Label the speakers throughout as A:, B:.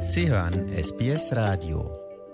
A: Sie hören SBS Radio.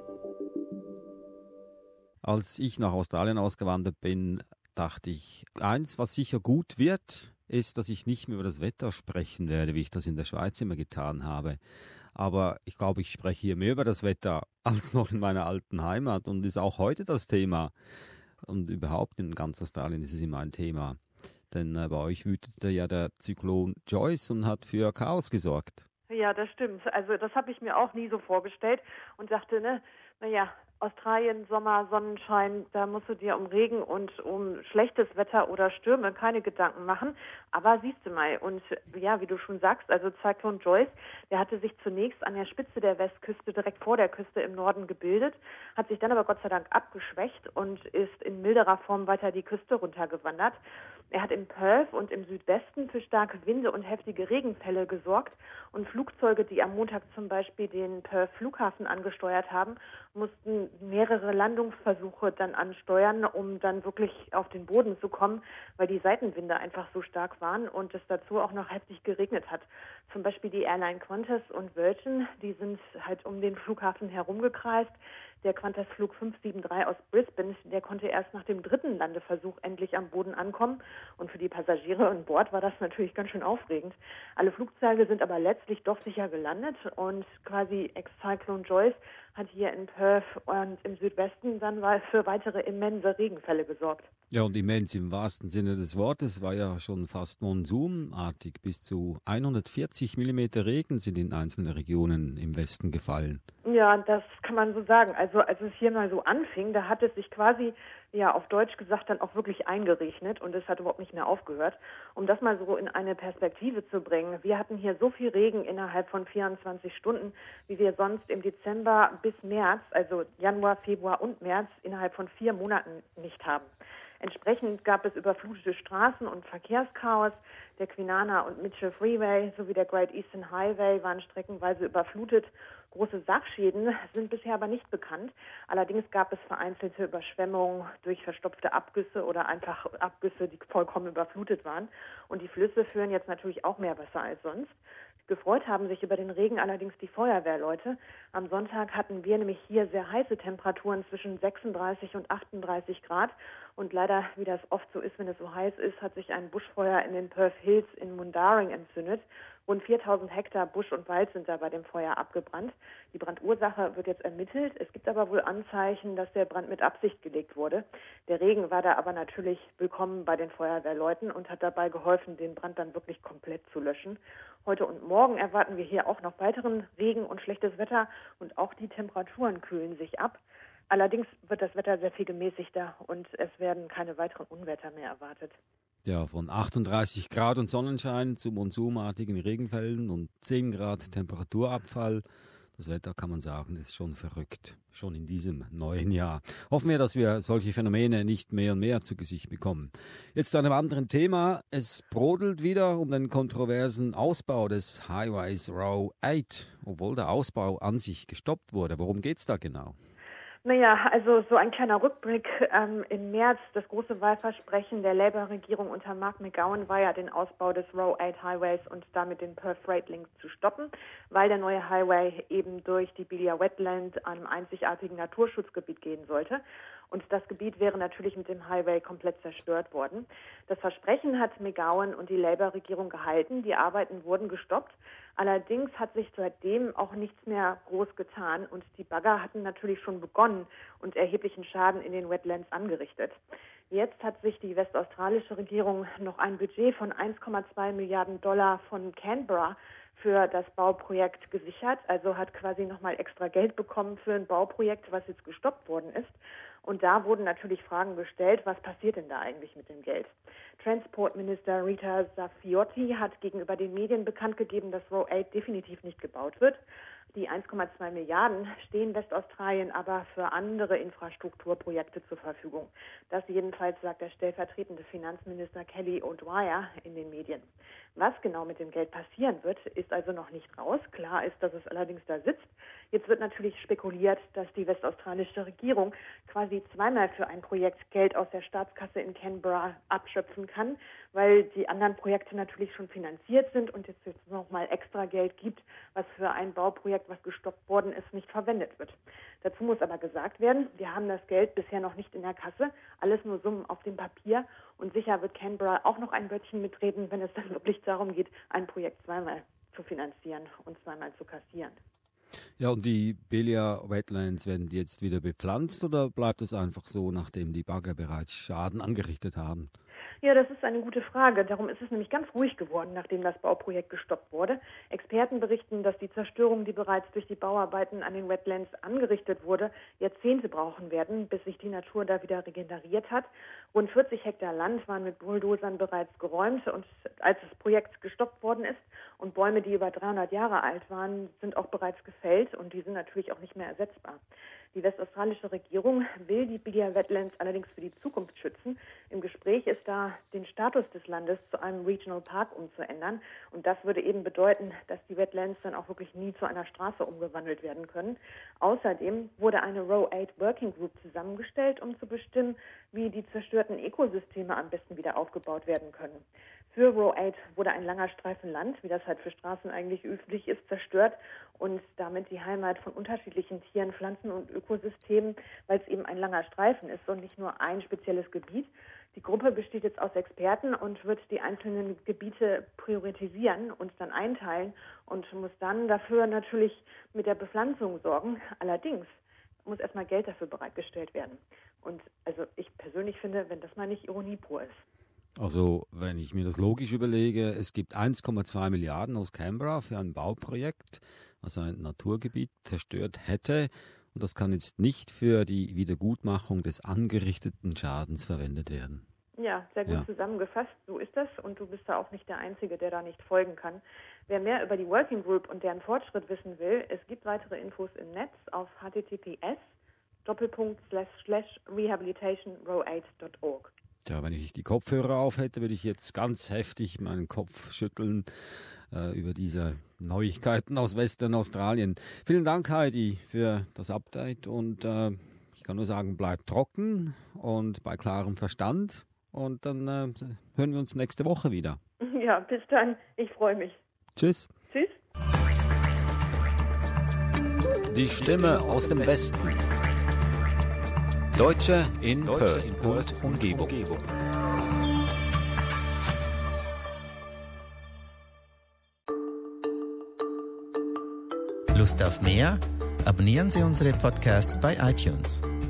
B: Als ich nach Australien ausgewandert bin, dachte ich, eins, was sicher gut wird, ist, dass ich nicht mehr über das Wetter sprechen werde, wie ich das in der Schweiz immer getan habe. Aber ich glaube, ich spreche hier mehr über das Wetter als noch in meiner alten Heimat und ist auch heute das Thema. Und überhaupt in ganz Australien ist es immer ein Thema. Denn bei euch wütete ja der Zyklon Joyce und hat für Chaos gesorgt.
C: Ja, das stimmt. Also das habe ich mir auch nie so vorgestellt und dachte, naja, Australien, Sommer, Sonnenschein, da musst du dir um Regen und um schlechtes Wetter oder Stürme keine Gedanken machen. Aber siehst du mal, und ja, wie du schon sagst, also Zyklon Joyce, der hatte sich zunächst an der Spitze der Westküste direkt vor der Küste im Norden gebildet, hat sich dann aber Gott sei Dank abgeschwächt und ist in milderer Form weiter die Küste runtergewandert. Er hat in Perth und im Südwesten für starke Winde und heftige Regenfälle gesorgt und Flugzeuge, die am Montag zum Beispiel den Perth Flughafen angesteuert haben, mussten mehrere Landungsversuche dann ansteuern, um dann wirklich auf den Boden zu kommen, weil die Seitenwinde einfach so stark waren und es dazu auch noch heftig geregnet hat. Zum Beispiel die Airline Qantas und Virgin, die sind halt um den Flughafen herumgekreist. Der Qantas-Flug 573 aus Brisbane, der konnte erst nach dem dritten Landeversuch endlich am Boden ankommen. Und für die Passagiere an Bord war das natürlich ganz schön aufregend. Alle Flugzeuge sind aber letztlich doch sicher gelandet und quasi Ex-Cyclone Joyce hat hier in Perth und im Südwesten dann für weitere immense Regenfälle gesorgt.
B: Ja, und immens im wahrsten Sinne des Wortes, war ja schon fast monsunartig. Bis zu 140 Millimeter Regen sind in einzelnen Regionen im Westen gefallen.
C: Ja, das kann man so sagen. Also als es hier mal so anfing, da hat es sich quasi, ja, auf Deutsch gesagt, dann auch wirklich eingeregnet und es hat überhaupt nicht mehr aufgehört. Um das mal so in eine Perspektive zu bringen, wir hatten hier so viel Regen innerhalb von 24 Stunden, wie wir sonst im Dezember bis März, also Januar, Februar und März, innerhalb von 4 Monaten nicht haben. Entsprechend gab es überflutete Straßen und Verkehrschaos. Der Kwinana und Mitchell Freeway sowie der Great Eastern Highway waren streckenweise überflutet. Große Sachschäden sind bisher aber nicht bekannt. Allerdings gab es vereinzelte Überschwemmungen durch verstopfte Abgüsse oder einfach Abgüsse, die vollkommen überflutet waren. Und die Flüsse führen jetzt natürlich auch mehr Wasser als sonst. Gefreut haben sich über den Regen allerdings die Feuerwehrleute. Am Sonntag hatten wir nämlich hier sehr heiße Temperaturen zwischen 36 und 38 Grad. Und leider, wie das oft so ist, wenn es so heiß ist, hat sich ein Buschfeuer in den Perth Hills in Mundaring entzündet. Rund 4000 Hektar Busch und Wald sind da bei dem Feuer abgebrannt. Die Brandursache wird jetzt ermittelt. Es gibt aber wohl Anzeichen, dass der Brand mit Absicht gelegt wurde. Der Regen war da aber natürlich willkommen bei den Feuerwehrleuten und hat dabei geholfen, den Brand dann wirklich komplett zu löschen. Heute und morgen erwarten wir hier auch noch weiteren Regen und schlechtes Wetter und auch die Temperaturen kühlen sich ab. Allerdings wird das Wetter sehr viel gemäßigter und es werden keine weiteren Unwetter mehr erwartet.
B: Ja, von 38 Grad und Sonnenschein zu monsunartigen Regenfällen und 10 Grad Temperaturabfall. Das Wetter, kann man sagen, ist schon verrückt, schon in diesem neuen Jahr. Hoffen wir, dass wir solche Phänomene nicht mehr und mehr zu Gesicht bekommen. Jetzt zu einem anderen Thema. Es brodelt wieder um den kontroversen Ausbau des Highways Row 8, obwohl der Ausbau an sich gestoppt wurde. Worum geht's da genau?
C: Naja, also so ein kleiner Rückblick. Im März, das große Wahlversprechen der Labour-Regierung unter Mark McGowan war ja, den Ausbau des Row 8 Highways und damit den Perth Freight Link zu stoppen, weil der neue Highway eben durch die Belia Wetland, einem einzigartigen Naturschutzgebiet, gehen sollte. Und das Gebiet wäre natürlich mit dem Highway komplett zerstört worden. Das Versprechen hat McGowan und die Labour-Regierung gehalten. Die Arbeiten wurden gestoppt. Allerdings hat sich seitdem auch nichts mehr groß getan. Und die Bagger hatten natürlich schon begonnen und erheblichen Schaden in den Wetlands angerichtet. Jetzt hat sich die westaustralische Regierung noch ein Budget von 1,2 Milliarden Dollar von Canberra für das Bauprojekt gesichert. Also hat quasi nochmal extra Geld bekommen für ein Bauprojekt, was jetzt gestoppt worden ist. Und da wurden natürlich Fragen gestellt, was passiert denn da eigentlich mit dem Geld? Transportminister Rita Saffioti hat gegenüber den Medien bekannt gegeben, dass Row 8 definitiv nicht gebaut wird. Die 1,2 Milliarden stehen Westaustralien aber für andere Infrastrukturprojekte zur Verfügung. Das jedenfalls sagt der stellvertretende Finanzminister Kelly O'Dwyer in den Medien. Was genau mit dem Geld passieren wird, ist also noch nicht raus. Klar ist, dass es allerdings da sitzt. Jetzt wird natürlich spekuliert, dass die westaustralische Regierung quasi zweimal für ein Projekt Geld aus der Staatskasse in Canberra abschöpfen kann, weil die anderen Projekte natürlich schon finanziert sind und es jetzt nochmal extra Geld gibt, was für ein Bauprojekt Projekt, was gestoppt worden ist, nicht verwendet wird. Dazu muss aber gesagt werden, wir haben das Geld bisher noch nicht in der Kasse, alles nur Summen auf dem Papier und sicher wird Canberra auch noch ein Wörtchen mitreden, wenn es dann wirklich darum geht, ein Projekt zweimal zu finanzieren und zweimal zu kassieren.
B: Ja, und die Belia Wetlands, werden die jetzt wieder bepflanzt oder bleibt es einfach so, nachdem die Bagger bereits Schaden angerichtet haben?
C: Ja, das ist eine gute Frage. Darum ist es nämlich ganz ruhig geworden, nachdem das Bauprojekt gestoppt wurde. Experten berichten, dass die Zerstörung, die bereits durch die Bauarbeiten an den Wetlands angerichtet wurde, Jahrzehnte brauchen werden, bis sich die Natur da wieder regeneriert hat. Rund 40 Hektar Land waren mit Bulldozern bereits geräumt, und als das Projekt gestoppt worden ist, und Bäume, die über 300 Jahre alt waren, sind auch bereits gefällt und die sind natürlich auch nicht mehr ersetzbar. Die westaustralische Regierung will die Belia Wetlands allerdings für die Zukunft schützen. Im Gespräch ist da, den Status des Landes zu einem Regional Park umzuändern. Und das würde eben bedeuten, dass die Wetlands dann auch wirklich nie zu einer Straße umgewandelt werden können. Außerdem wurde eine Row 8 Working Group zusammengestellt, um zu bestimmen, wie die zerstörten Ökosysteme am besten wieder aufgebaut werden können. Für Row 8 wurde ein langer Streifen Land, wie das halt für Straßen eigentlich üblich ist, zerstört und damit die Heimat von unterschiedlichen Tieren, Pflanzen und Ökosystemen, weil es eben ein langer Streifen ist und nicht nur ein spezielles Gebiet. Die Gruppe besteht jetzt aus Experten und wird die einzelnen Gebiete priorisieren und dann einteilen und muss dann dafür natürlich mit der Bepflanzung sorgen. Allerdings muss erstmal Geld dafür bereitgestellt werden. Und also ich persönlich finde, wenn das mal nicht Ironie pur ist.
B: Also, wenn ich mir das logisch überlege, es gibt 1,2 Milliarden aus Canberra für ein Bauprojekt, was ein Naturgebiet zerstört hätte. Und das kann jetzt nicht für die Wiedergutmachung des angerichteten Schadens verwendet werden.
C: Ja, sehr gut zusammengefasst. So ist das. Und du bist da auch nicht der Einzige, der da nicht folgen kann. Wer mehr über die Working Group und deren Fortschritt wissen will, es gibt weitere Infos im Netz auf https://rehabilitationrow8.org.
B: Ja, wenn ich die Kopfhörer auf hätte, würde ich jetzt ganz heftig meinen Kopf schütteln über diese Neuigkeiten aus Western Australien. Vielen Dank, Heidi, für das Update und ich kann nur sagen, bleibt trocken und bei klarem Verstand und dann hören wir uns nächste Woche wieder.
C: Ja, bis dann. Ich freue mich.
B: Tschüss.
C: Tschüss.
A: Die Stimme aus dem Westen. Deutsche in Perth und Umgebung. Lust auf mehr? Abonnieren Sie unsere Podcasts bei iTunes.